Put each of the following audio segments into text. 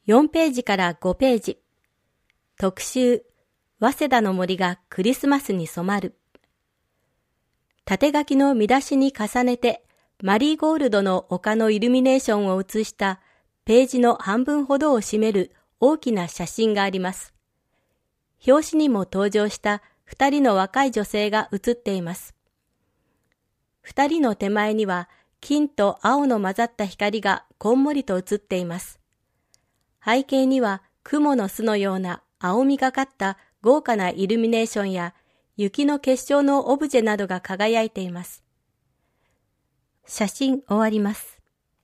4ページから5ページ。特集、早稲田の森がクリスマスに染まる。縦書きの見出しに重ねて、マリーゴールドの丘のイルミネーションを写したページの半分ほどを占める大きな写真があります。表紙にも登場した2人の若い女性が写っています。2人の手前には金と青の混ざった光がこんもりと映っています。背景には雲の巣のような青みがかった豪華なイルミネーションや雪の結晶のオブジェなどが輝いています。写真終わります。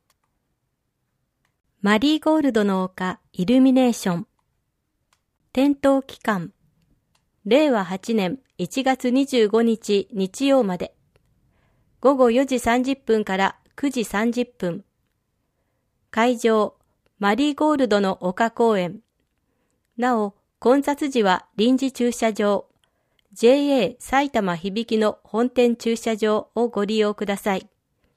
マリーゴールドの丘イルミネーション。点灯期間。令和8年1月25日日曜まで。午後4時30分から9時30分。会場、マリーゴールドの丘公園。なお、混雑時は臨時駐車場、JA 埼玉響の本店駐車場をご利用ください。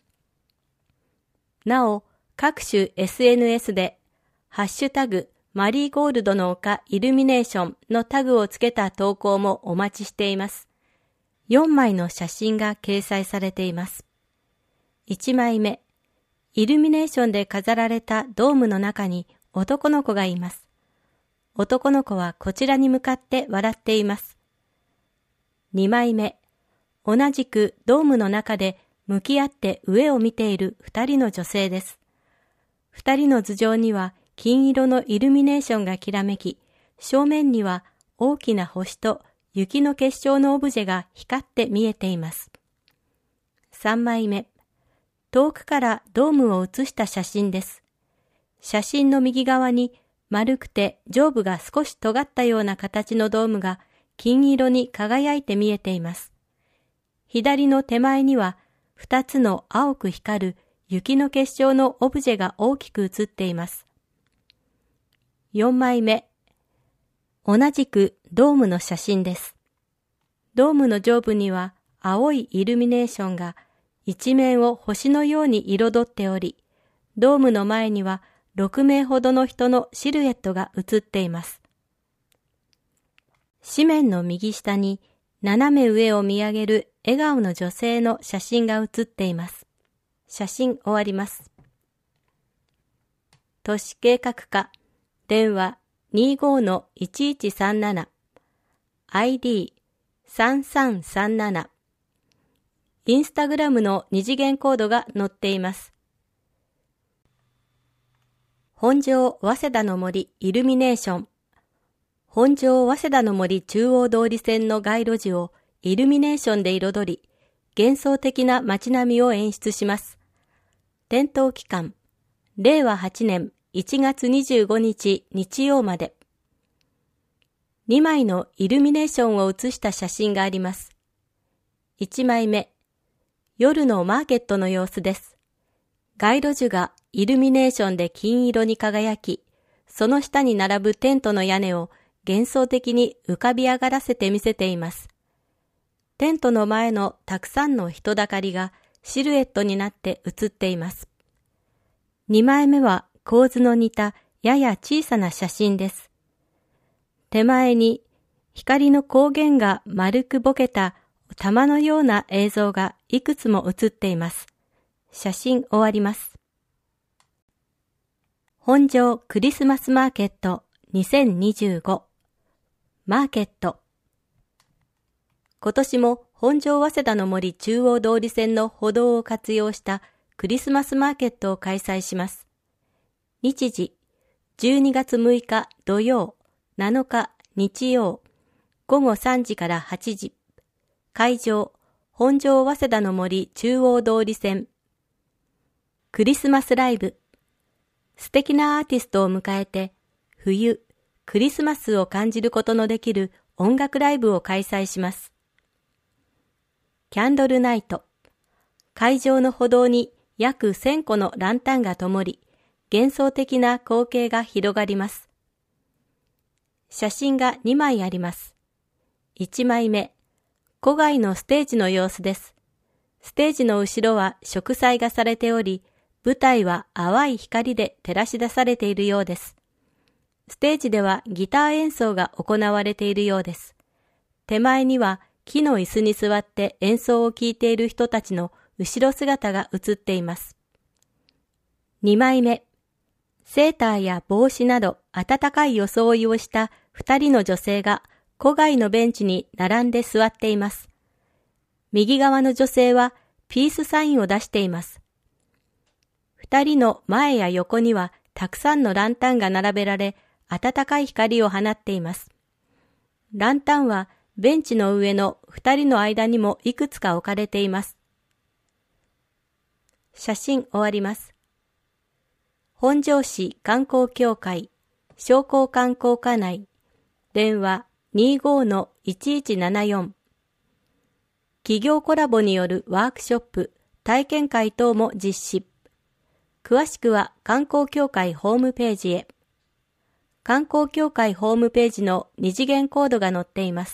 なお、各種 SNS で、ハッシュタグ、マリーゴールドの丘イルミネーションのタグをつけた投稿もお待ちしています。4枚の写真が掲載されています。1枚目、イルミネーションで飾られたドームの中に男の子がいます。男の子はこちらに向かって笑っています。2枚目、同じくドームの中で向き合って上を見ている2人の女性です。2人の頭上には金色のイルミネーションがきらめき、正面には大きな星と雪の結晶のオブジェが光って見えています。3枚目、遠くからドームを写した写真です。写真の右側に丸くて上部が少し尖ったような形のドームが金色に輝いて見えています。左の手前には2つの青く光る雪の結晶のオブジェが大きく写っています。4枚目。同じくドームの写真です。ドームの上部には青いイルミネーションが一面を星のように彩っており、ドームの前には6名ほどの人のシルエットが写っています。紙面の右下に斜め上を見上げる笑顔の女性の写真が写っています。写真終わります。都市計画課、電話 25-1137、ID 3337、インスタグラムの2次元コードが載っています。本庄早稲田の森イルミネーション。本庄早稲田の森中央通り線の街路樹をイルミネーションで彩り、幻想的な街並みを演出します。点灯期間、令和8年1月25日日曜まで。2枚のイルミネーションを写した写真があります。1枚目、夜のマーケットの様子です。街路樹がイルミネーションで金色に輝き、その下に並ぶテントの屋根を幻想的に浮かび上がらせて見せています。テントの前のたくさんの人だかりがシルエットになって写っています。2枚目は構図の似たやや小さな写真です。手前に光の光源が丸くぼけた玉のような映像がいくつも写っています。写真終わります。本庄クリスマスマーケット2025マーケット。今年も本庄早稲田の森中央通り線の歩道を活用したクリスマスマーケットを開催します。日時、12月6日土曜、7日日曜、午後3時から8時。会場、本庄早稲田の森中央通り線。クリスマスライブ。素敵なアーティストを迎えて、冬、クリスマスを感じることのできる音楽ライブを開催します。キャンドルナイト。会場の歩道に約1000個のランタンが灯り、幻想的な光景が広がります。写真が2枚あります。1枚目、戸外のステージの様子です。ステージの後ろは植栽がされており、舞台は淡い光で照らし出されているようです。 ステージではギター演奏が行われているようです。手前には木の椅子に座って演奏を聴いている人たちの後ろ姿が映っています。2枚目。セーターや帽子など暖かい装いをした2人の女性が戸外のベンチに並んで座っています。右側の女性はピースサインを出しています。2人の前や横にはたくさんのランタンが並べられ、暖かい光を放っています。ランタンはベンチの上の2人の間にもいくつか置かれています。写真終わります。本庄市観光協会商工観光課内電話 25-1174 企業コラボによるワークショップ体験会等も実施。詳しくは観光協会ホームページへ。観光協会ホームページの二次元コードが載っています。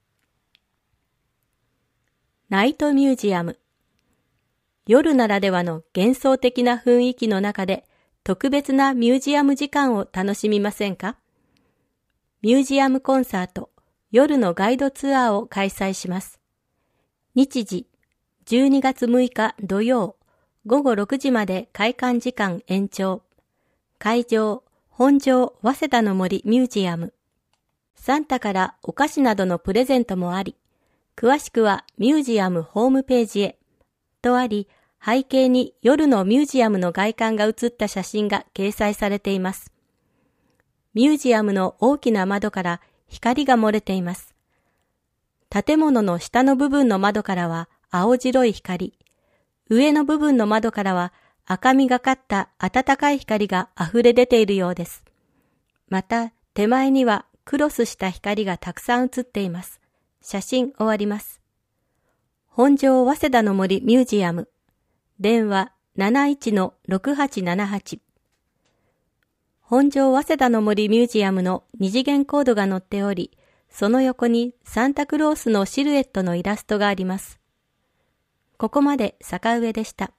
ナイトミュージアム。夜ならではの幻想的な雰囲気の中で特別なミュージアム時間を楽しみませんか？ミュージアムコンサート、夜のガイドツアーを開催します。日時、12月6日土曜、午後6時まで開館時間延長。会場、本庄早稲田の森ミュージアム。サンタからお菓子などのプレゼントもあり、詳しくはミュージアムホームページへ。とあり、背景に夜のミュージアムの外観が写った写真が掲載されています。ミュージアムの大きな窓から光が漏れています。建物の下の部分の窓からは青白い光、上の部分の窓からは赤みがかった暖かい光が溢れ出ているようです。また手前にはクロスした光がたくさん写っています。写真終わります。本庄早稲田の森ミュージアム。電話 71-6878 本庄早稲田の森ミュージアムの二次元コードが載っており、その横にサンタクロースのシルエットのイラストがあります。ここまで坂上でした。